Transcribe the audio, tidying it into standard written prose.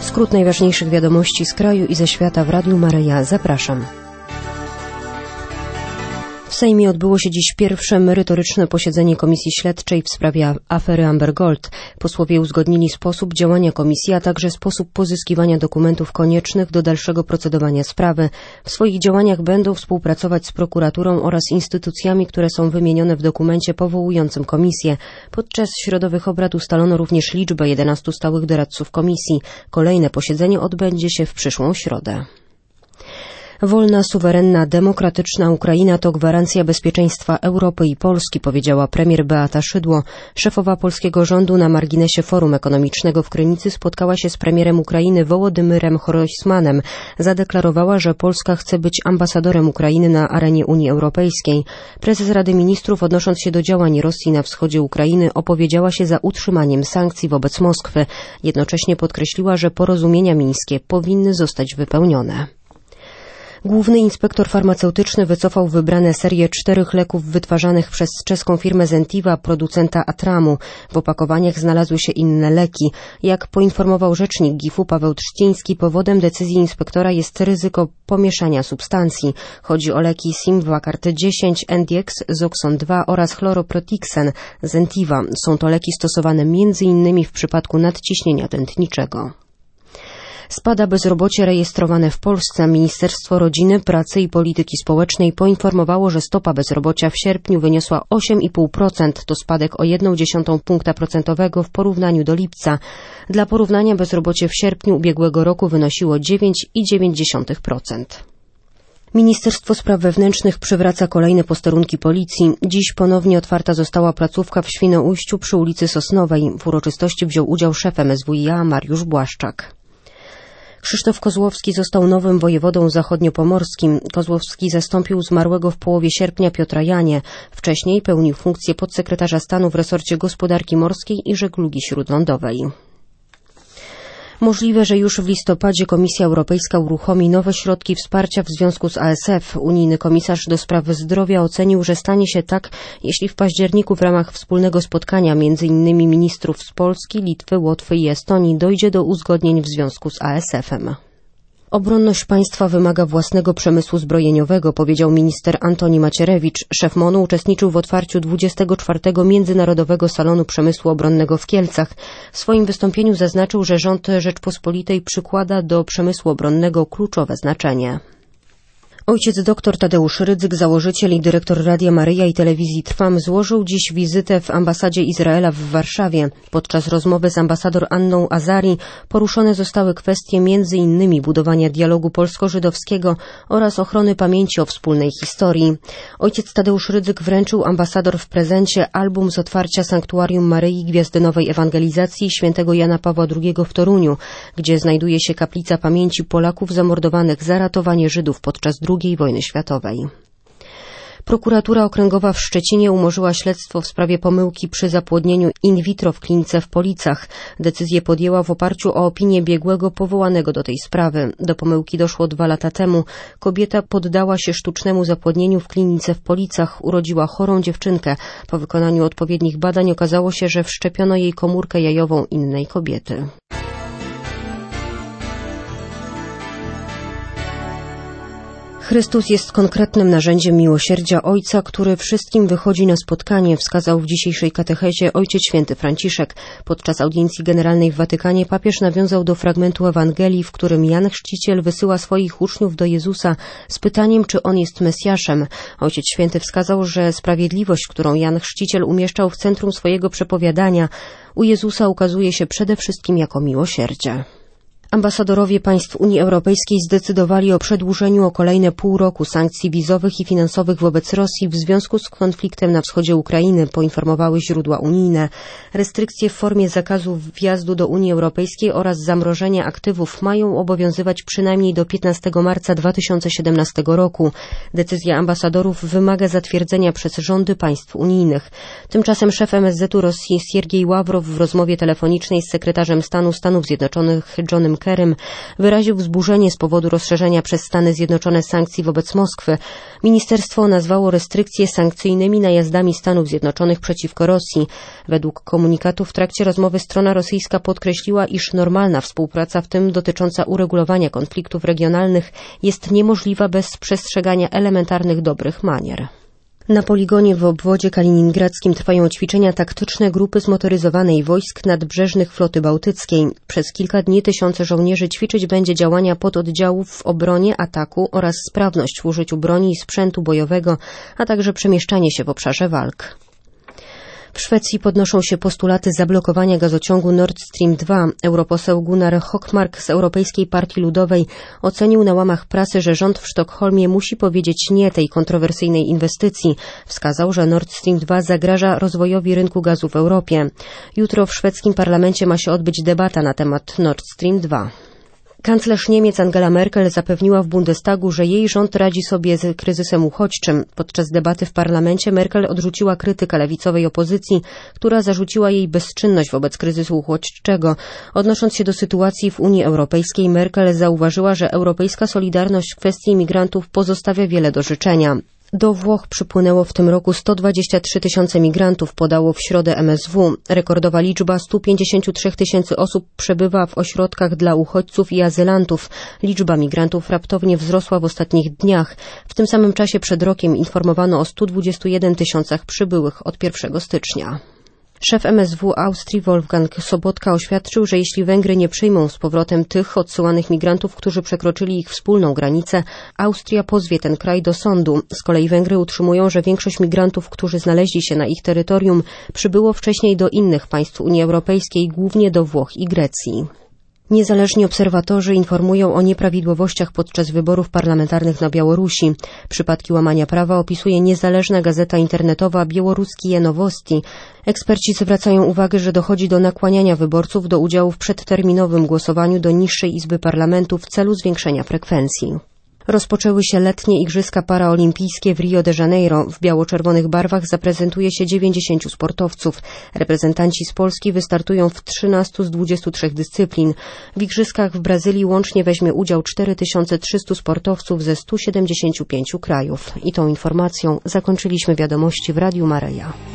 Skrót najważniejszych wiadomości z kraju i ze świata w Radiu Maryja. Zapraszam. W Sejmie odbyło się dziś pierwsze merytoryczne posiedzenie Komisji Śledczej w sprawie afery Amber Gold. Posłowie uzgodnili sposób działania komisji, a także sposób pozyskiwania dokumentów koniecznych do dalszego procedowania sprawy. W swoich działaniach będą współpracować z prokuraturą oraz instytucjami, które są wymienione w dokumencie powołującym komisję. Podczas środowych obrad ustalono również liczbę 11 stałych doradców komisji. Kolejne posiedzenie odbędzie się w przyszłą środę. Wolna, suwerenna, demokratyczna Ukraina to gwarancja bezpieczeństwa Europy i Polski, powiedziała premier Beata Szydło. Szefowa polskiego rządu na marginesie Forum Ekonomicznego w Krynicy spotkała się z premierem Ukrainy Wołodymyrem Groysmanem. Zadeklarowała, że Polska chce być ambasadorem Ukrainy na arenie Unii Europejskiej. Prezes Rady Ministrów, odnosząc się do działań Rosji na wschodzie Ukrainy, opowiedziała się za utrzymaniem sankcji wobec Moskwy. Jednocześnie podkreśliła, że porozumienia mińskie powinny zostać wypełnione. Główny inspektor farmaceutyczny wycofał wybrane serie 4 leków wytwarzanych przez czeską firmę Zentiva, producenta Atramu. W opakowaniach znalazły się inne leki. Jak poinformował rzecznik GIF-u Paweł Trzciński, powodem decyzji inspektora jest ryzyko pomieszania substancji. Chodzi o leki Simvacart 10, Endiex, Zoxon 2 oraz Chloroprotixen Zentiva. Są to leki stosowane m.in. w przypadku nadciśnienia tętniczego. Spada bezrobocie rejestrowane w Polsce. Ministerstwo Rodziny, Pracy i Polityki Społecznej poinformowało, że stopa bezrobocia w sierpniu wyniosła 8,5%. To spadek o 0,1 punkta procentowego w porównaniu do lipca. Dla porównania bezrobocie w sierpniu ubiegłego roku wynosiło 9,9%. Ministerstwo Spraw Wewnętrznych przywraca kolejne posterunki policji. Dziś ponownie otwarta została placówka w Świnoujściu przy ulicy Sosnowej. W uroczystości wziął udział szef MSWiA Mariusz Błaszczak. Krzysztof Kozłowski został nowym wojewodą zachodniopomorskim. Kozłowski zastąpił zmarłego w połowie sierpnia Piotra Janie. Wcześniej pełnił funkcję podsekretarza stanu w resorcie gospodarki morskiej i żeglugi śródlądowej. Możliwe, że już w listopadzie Komisja Europejska uruchomi nowe środki wsparcia w związku z ASF. Unijny komisarz do spraw zdrowia ocenił, że stanie się tak, jeśli w październiku w ramach wspólnego spotkania m.in. ministrów z Polski, Litwy, Łotwy i Estonii dojdzie do uzgodnień w związku z ASF-em. Obronność państwa wymaga własnego przemysłu zbrojeniowego, powiedział minister Antoni Macierewicz. Szef MON-u uczestniczył w otwarciu 24. Międzynarodowego Salonu Przemysłu Obronnego w Kielcach. W swoim wystąpieniu zaznaczył, że rząd Rzeczpospolitej przykłada do przemysłu obronnego kluczowe znaczenie. Ojciec dr Tadeusz Rydzyk, założyciel i dyrektor Radia Maryja i Telewizji Trwam, złożył dziś wizytę w ambasadzie Izraela w Warszawie. Podczas rozmowy z ambasador Anną Azari poruszone zostały kwestie m.in. budowania dialogu polsko-żydowskiego oraz ochrony pamięci o wspólnej historii. Ojciec Tadeusz Rydzyk wręczył ambasador w prezencie album z otwarcia Sanktuarium Maryi Gwiazdy Nowej Ewangelizacji świętego Jana Pawła II w Toruniu, gdzie znajduje się kaplica pamięci Polaków zamordowanych za ratowanie Żydów podczas II wojny światowej. Prokuratura Okręgowa w Szczecinie umorzyła śledztwo w sprawie pomyłki przy zapłodnieniu in vitro w klinice w Policach. Decyzję podjęła w oparciu o opinię biegłego powołanego do tej sprawy. Do pomyłki doszło 2 lata temu. Kobieta poddała się sztucznemu zapłodnieniu w klinice w Policach. Urodziła chorą dziewczynkę. Po wykonaniu odpowiednich badań okazało się, że wszczepiono jej komórkę jajową innej kobiety. Chrystus jest konkretnym narzędziem miłosierdzia Ojca, który wszystkim wychodzi na spotkanie, wskazał w dzisiejszej katechezie Ojciec Święty Franciszek. Podczas audiencji generalnej w Watykanie papież nawiązał do fragmentu Ewangelii, w którym Jan Chrzciciel wysyła swoich uczniów do Jezusa z pytaniem, czy On jest Mesjaszem. Ojciec Święty wskazał, że sprawiedliwość, którą Jan Chrzciciel umieszczał w centrum swojego przepowiadania, u Jezusa ukazuje się przede wszystkim jako miłosierdzie. Ambasadorowie państw Unii Europejskiej zdecydowali o przedłużeniu o kolejne pół roku sankcji wizowych i finansowych wobec Rosji w związku z konfliktem na wschodzie Ukrainy, poinformowały źródła unijne. Restrykcje w formie zakazu wjazdu do Unii Europejskiej oraz zamrożenia aktywów mają obowiązywać przynajmniej do 15 marca 2017 roku. Decyzja ambasadorów wymaga zatwierdzenia przez rządy państw unijnych. Tymczasem szef MSZ-u Rosji Siergiej Ławrow w rozmowie telefonicznej z sekretarzem stanu Stanów Zjednoczonych Johnem Kerrym wyraził wzburzenie z powodu rozszerzenia przez Stany Zjednoczone sankcji wobec Moskwy. Ministerstwo nazwało restrykcje sankcyjnymi najazdami Stanów Zjednoczonych przeciwko Rosji. Według komunikatu w trakcie rozmowy strona rosyjska podkreśliła, iż normalna współpraca, w tym dotycząca uregulowania konfliktów regionalnych, jest niemożliwa bez przestrzegania elementarnych dobrych manier. Na poligonie w obwodzie kaliningradzkim trwają ćwiczenia taktyczne grupy zmotoryzowanej wojsk nadbrzeżnych floty bałtyckiej. Przez kilka dni tysiące żołnierzy ćwiczyć będzie działania pododdziałów w obronie, ataku oraz sprawność w użyciu broni i sprzętu bojowego, a także przemieszczanie się w obszarze walk. W Szwecji podnoszą się postulaty zablokowania gazociągu Nord Stream 2. Europoseł Gunnar Hökmark z Europejskiej Partii Ludowej ocenił na łamach prasy, że rząd w Sztokholmie musi powiedzieć nie tej kontrowersyjnej inwestycji. Wskazał, że Nord Stream 2 zagraża rozwojowi rynku gazu w Europie. Jutro w szwedzkim parlamencie ma się odbyć debata na temat Nord Stream 2. Kanclerz Niemiec Angela Merkel zapewniła w Bundestagu, że jej rząd radzi sobie z kryzysem uchodźczym. Podczas debaty w parlamencie Merkel odrzuciła krytykę lewicowej opozycji, która zarzuciła jej bezczynność wobec kryzysu uchodźczego. Odnosząc się do sytuacji w Unii Europejskiej, Merkel zauważyła, że europejska solidarność w kwestii imigrantów pozostawia wiele do życzenia. Do Włoch przypłynęło w tym roku 123 tysiące migrantów, podało w środę MSW. Rekordowa liczba 153 tysięcy osób przebywa w ośrodkach dla uchodźców i azylantów. Liczba migrantów raptownie wzrosła w ostatnich dniach. W tym samym czasie przed rokiem informowano o 121 tysiącach przybyłych od 1 stycznia. Szef MSW Austrii Wolfgang Sobotka oświadczył, że jeśli Węgry nie przyjmą z powrotem tych odsyłanych migrantów, którzy przekroczyli ich wspólną granicę, Austria pozwie ten kraj do sądu. Z kolei Węgry utrzymują, że większość migrantów, którzy znaleźli się na ich terytorium, przybyło wcześniej do innych państw Unii Europejskiej, głównie do Włoch i Grecji. Niezależni obserwatorzy informują o nieprawidłowościach podczas wyborów parlamentarnych na Białorusi. Przypadki łamania prawa opisuje niezależna gazeta internetowa Białoruskie Nowosti. Eksperci zwracają uwagę, że dochodzi do nakłaniania wyborców do udziału w przedterminowym głosowaniu do niższej izby parlamentu w celu zwiększenia frekwencji. Rozpoczęły się letnie Igrzyska Paraolimpijskie w Rio de Janeiro. W biało-czerwonych barwach zaprezentuje się 90 sportowców. Reprezentanci z Polski wystartują w 13 z 23 dyscyplin. W Igrzyskach w Brazylii łącznie weźmie udział 4300 sportowców ze 175 krajów. I tą informacją zakończyliśmy wiadomości w Radiu Maryja.